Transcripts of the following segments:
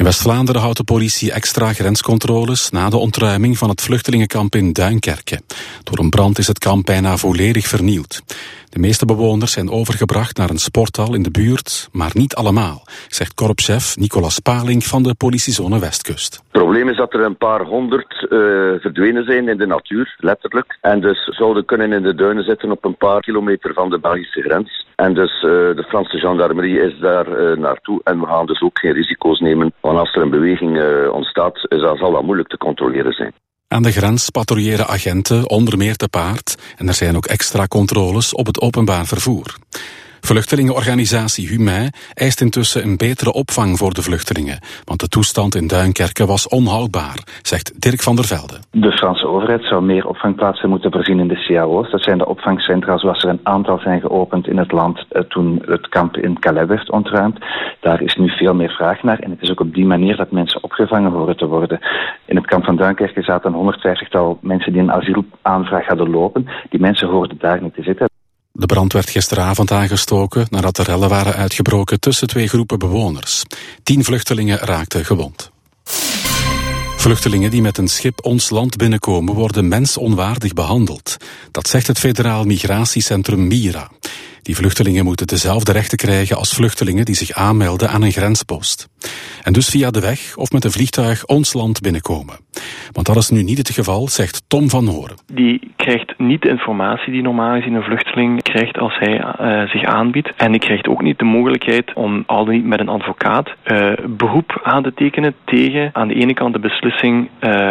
West-Vlaanderen houdt de politie extra grenscontroles na de ontruiming van het vluchtelingenkamp in Duinkerke. Door een brand is het kamp bijna volledig vernield. De meeste bewoners zijn overgebracht naar een sporthal in de buurt, maar niet allemaal, zegt korpschef Nicolas Paling van de politiezone Westkust. Het probleem is dat er een paar honderd verdwenen zijn in de natuur, letterlijk. En dus zouden kunnen in de duinen zitten op een paar kilometer van de Belgische grens. En dus de Franse gendarmerie is daar naartoe en we gaan dus ook geen risico's nemen. Want als er een beweging ontstaat, zal dat moeilijk te controleren zijn. Aan de grens patrouilleren agenten onder meer te paard en er zijn ook extra controles op het openbaar vervoer. Vluchtelingenorganisatie Humain eist intussen een betere opvang voor de vluchtelingen, want de toestand in Duinkerke was onhoudbaar, zegt Dirk van der Velde. De Franse overheid zou meer opvangplaatsen moeten voorzien in de CAO's. Dat zijn de opvangcentra zoals er een aantal zijn geopend in het land toen het kamp in Calais werd ontruimd. Daar is nu veel meer vraag naar en het is ook op die manier dat mensen opgevangen horen te worden. In het kamp van Duinkerke zaten 150-tal mensen die een asielaanvraag hadden lopen. Die mensen hoorden daar niet te zitten. De brand werd gisteravond aangestoken nadat er rellen waren uitgebroken tussen twee groepen bewoners. 10 vluchtelingen raakten gewond. Vluchtelingen die met een schip ons land binnenkomen worden mensonwaardig behandeld. Dat zegt het Federaal Migratiecentrum MIRA. Die vluchtelingen moeten dezelfde rechten krijgen als vluchtelingen die zich aanmelden aan een grenspost. En dus via de weg of met een vliegtuig ons land binnenkomen. Want dat is nu niet het geval, zegt Tom van Horen. Die krijgt niet de informatie die normaal gezien een vluchteling krijgt als hij zich aanbiedt. En die krijgt ook niet de mogelijkheid om al dan niet met een advocaat beroep aan te tekenen tegen aan de ene kant de beslissing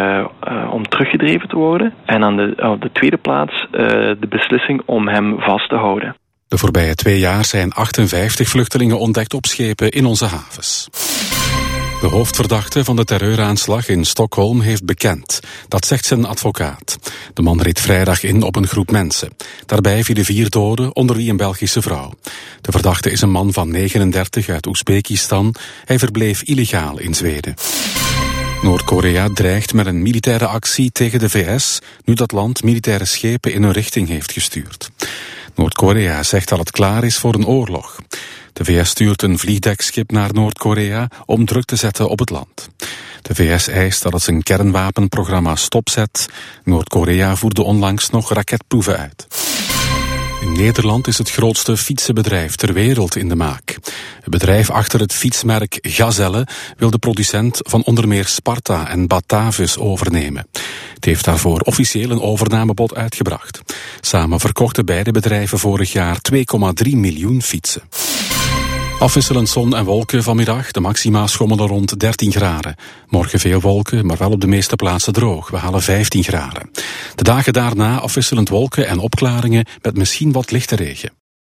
om teruggedreven te worden. En op de tweede plaats de beslissing om hem vast te houden. De voorbije 2 jaar zijn 58 vluchtelingen ontdekt op schepen in onze havens. De hoofdverdachte van de terreuraanslag in Stockholm heeft bekend. Dat zegt zijn advocaat. De man reed vrijdag in op een groep mensen. Daarbij vielen 4 doden, onder wie een Belgische vrouw. De verdachte is een man van 39 uit Oezbekistan. Hij verbleef illegaal in Zweden. Noord-Korea dreigt met een militaire actie tegen de VS, nu dat land militaire schepen in hun richting heeft gestuurd. Noord-Korea zegt dat het klaar is voor een oorlog. De VS stuurt een vliegdekschip naar Noord-Korea om druk te zetten op het land. De VS eist dat het zijn kernwapenprogramma stopzet. Noord-Korea voerde onlangs nog raketproeven uit. In Nederland is het grootste fietsenbedrijf ter wereld in de maak. Het bedrijf achter het fietsmerk Gazelle wil de producent van onder meer Sparta en Batavus overnemen. Het heeft daarvoor officieel een overnamebod uitgebracht. Samen verkochten beide bedrijven vorig jaar 2,3 miljoen fietsen. Afwisselend zon en wolken vanmiddag. De maxima schommelen rond 13 graden. Morgen veel wolken, maar wel op de meeste plaatsen droog. We halen 15 graden. De dagen daarna afwisselend wolken en opklaringen met misschien wat lichte regen.